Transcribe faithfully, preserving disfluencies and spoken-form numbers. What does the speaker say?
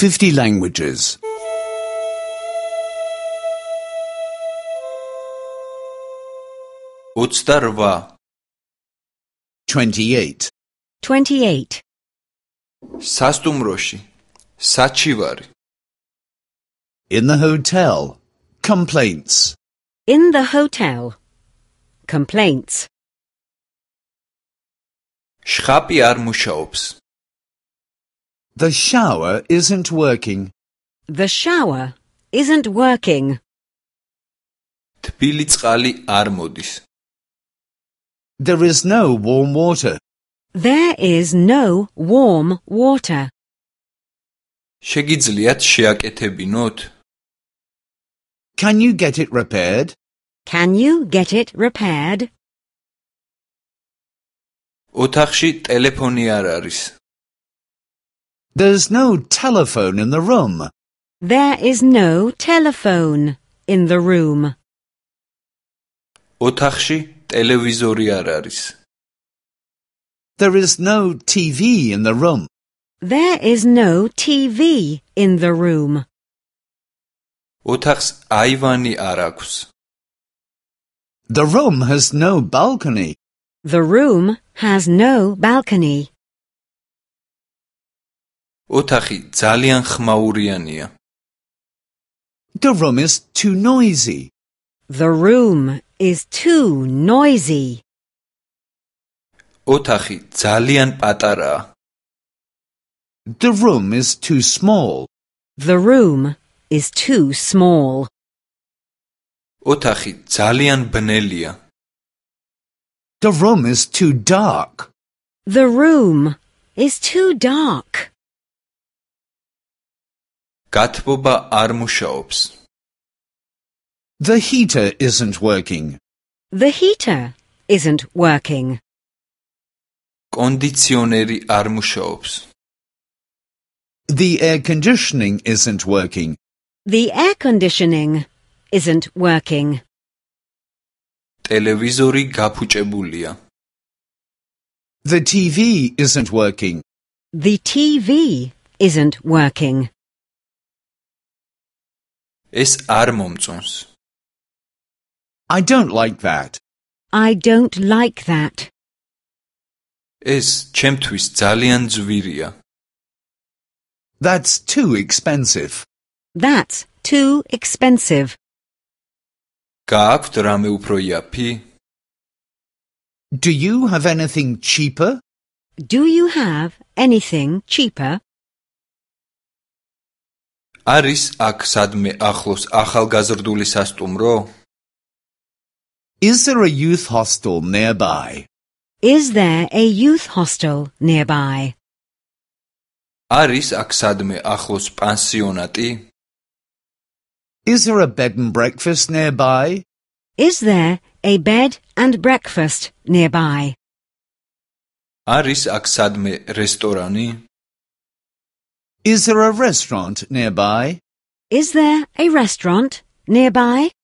fifty languages. ოცდაორვა. twenty-eight. twenty-eight. სასტუმროში. საჩივარი. In the hotel. Complaints. In the hotel. Complaints. შხაპი არ მუშაობს. The shower isn't working. The shower isn't working. თბილი წყალი არ მოდის. There is no warm water. There is no warm water. შეგიძლიათ შეაკეთებინოთ? Can you get it repaired? Can you get it repaired? ოთახში ტელეფონი არ არის. There's no telephone in the room. There is no telephone in the room. ოთახში ტელევიზორი არ არის. There is no T V in the room. There is no T V in the room. ოთახს აივანი არ აქვს. The room has no balcony. The room has no balcony. ოთახი ძალიან ხმაურიანია. The room is too noisy. The room is too noisy. ოთახი ძალიან პატარაა. The room is too small. The room is too small. ოთახი ძალიან ბნელია. The room is too dark. The room is too dark. გათბობა არ მუშაობს. The heater isn't working. The heater isn't working. კონდიციონერი არ მუშაობს. The air conditioning isn't working. The air conditioning isn't working. ტელევიზორი გაფუჭებულია. The T V isn't working. The T V isn't working. ეს არ მომწონს. I don't like that. I don't like that. ეს ჩემთვის ძალიან ძვირია. That's too expensive. That's too expensive. გააქვთ რამე უფრო იაფი? Do you have anything cheaper? Do you have anything cheaper? არის აქ სადმე ახლოს ახალგაზრდული სასტუმრო? Is there a youth hostel nearby? Is there a youth hostel nearby? არის აქ სადმე ახლოს პანსიონატი? Is there a bed and breakfast nearby? Is there a bed and breakfast nearby? არის აქ სადმე რესტორანი? Is there a restaurant nearby? Is there a restaurant nearby?